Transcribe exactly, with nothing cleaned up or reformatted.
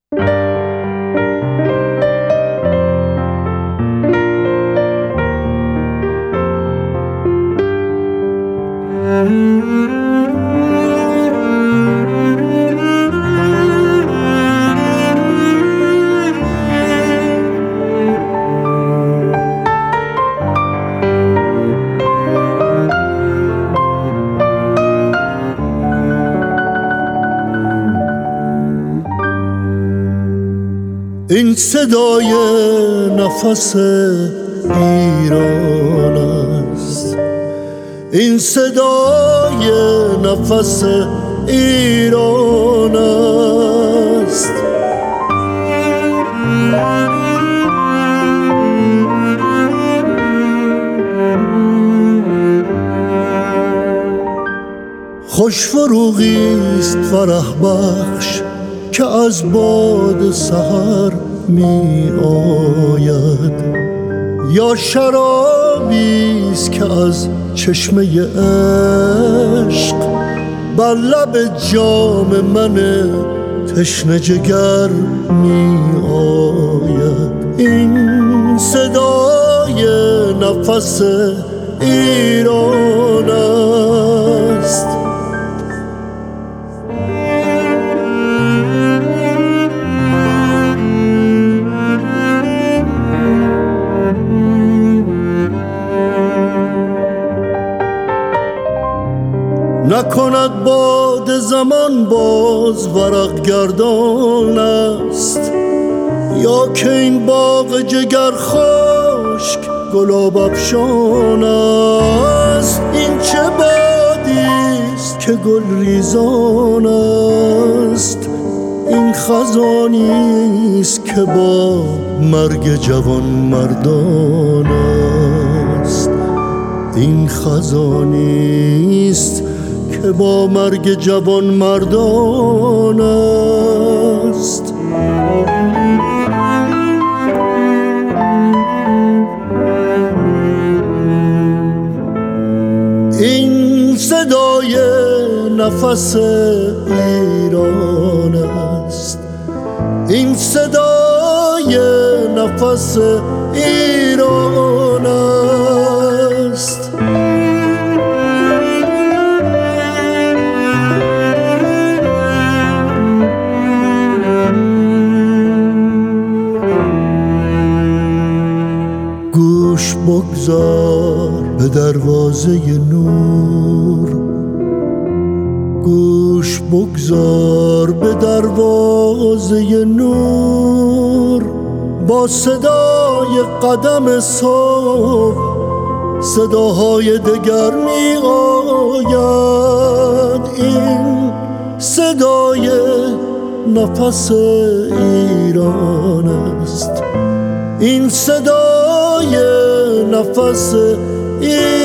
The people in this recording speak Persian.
این صدای نفس ایران است، این صدای نفس ایران است. خوش فروغی است فرح بخش که از باد سحر می آید، یا شرابی است که از چشمه عشق بر لب جام من تشنه جگر می آید. این صدای نفس ایران است. نکند باد زمان باز ورق گردان است، یا که این باغ جگر خشک گلاب افشان است. این چه بادی است که گل ریزان است، این خزانی است که با مرگ جوان مردان است. این خزانی است که با مرگ جوان مردان است. این صدای نفس ایران است، این صدای نفس ایران است. گوش بگذار به دروازه نور، گوش بگذار به دروازه نور. با صدای قدم صبح صداهای دگر می آید. این صدای نفس ایران است، این صدای نفس ایران